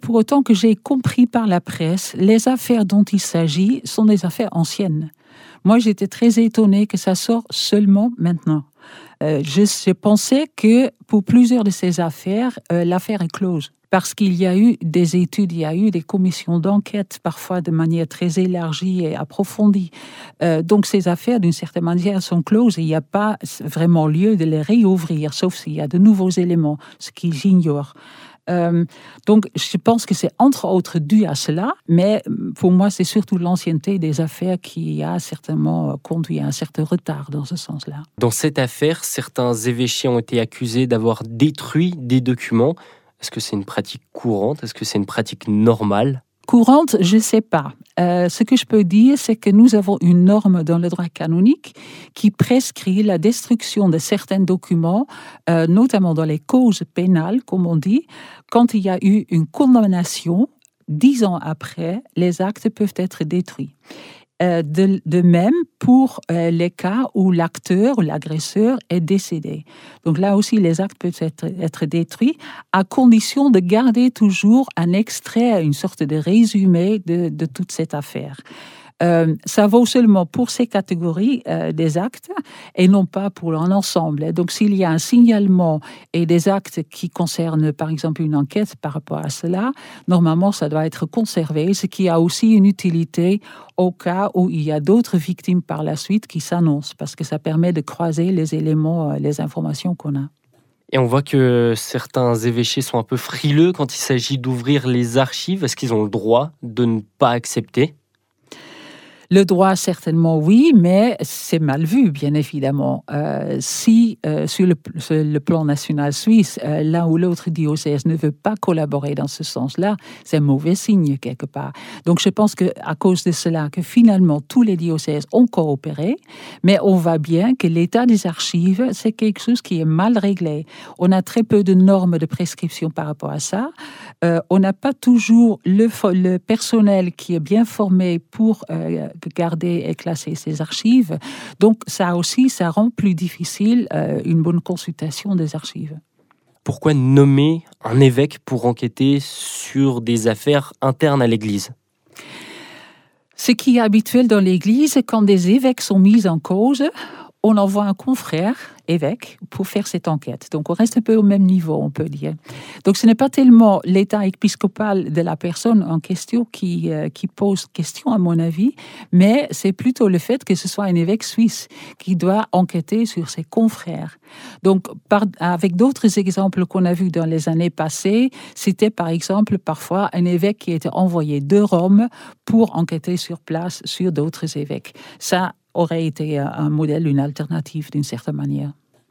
pour autant que j'ai compris par la presse, les affaires dont il s'agit sont des affaires anciennes. Moi, j'étais très étonnée que ça sort seulement maintenant. Je pensais que pour plusieurs de ces affaires, l'affaire est close. Parce qu'il y a eu des études, il y a eu des commissions d'enquête, parfois de manière très élargie et approfondie. Donc ces affaires, d'une certaine manière, sont closes et il n'y a pas vraiment lieu de les réouvrir, sauf s'il y a de nouveaux éléments, ce qu'ils ignorent. Donc, je pense que c'est entre autres dû à cela, mais pour moi, c'est surtout l'ancienneté des affaires qui a certainement conduit à un certain retard dans ce sens-là. Dans cette affaire, certains évêchés ont été accusés d'avoir détruit des documents. Est-ce que c'est une pratique courante? Est-ce que c'est une pratique normale? Courante, je ne sais pas. Ce que je peux dire, c'est que nous avons une norme dans le droit canonique qui prescrit la destruction de certains documents, notamment dans les causes pénales, comme on dit. Quand il y a eu une condamnation, 10 ans après, les actes peuvent être détruits. De même pour les cas où l'acteur ou l'agresseur est décédé. Donc là aussi, les actes peuvent être détruits à condition de garder toujours un extrait, une sorte de résumé de toute cette affaire. Ça vaut seulement pour ces catégories des actes et non pas pour l'ensemble. Donc s'il y a un signalement et des actes qui concernent par exemple une enquête par rapport à cela, normalement ça doit être conservé, ce qui a aussi une utilité au cas où il y a d'autres victimes par la suite qui s'annoncent, parce que ça permet de croiser les éléments, les informations qu'on a. Et on voit que certains évêchés sont un peu frileux quand il s'agit d'ouvrir les archives. Est-ce qu'ils ont le droit de ne pas accepter ? Le droit, certainement, oui, mais c'est mal vu, bien évidemment. Si, sur le plan national suisse, l'un ou l'autre diocèse ne veut pas collaborer dans ce sens-là, c'est un mauvais signe, quelque part. Donc, je pense qu'à cause de cela, que finalement, tous les diocèses ont coopéré, mais on voit bien que l'état des archives, c'est quelque chose qui est mal réglé. On a très peu de normes de prescription par rapport à ça. On n'a pas toujours le personnel qui est bien formé pour garder et classer ces archives. Donc ça rend plus difficile une bonne consultation des archives. Pourquoi nommer un évêque pour enquêter sur des affaires internes à l'Église ? Ce qui est habituel dans l'Église, quand des évêques sont mis en cause, on envoie un confrère évêque pour faire cette enquête. Donc on reste un peu au même niveau, on peut dire. Donc ce n'est pas tellement l'état épiscopal de la personne en question qui pose question, à mon avis, mais c'est plutôt le fait que ce soit un évêque suisse qui doit enquêter sur ses confrères. Donc avec d'autres exemples qu'on a vus dans les années passées, c'était par exemple parfois un évêque qui était envoyé de Rome pour enquêter sur place sur d'autres évêques. Ça aurait été un modèle, une alternative d'une certaine manière.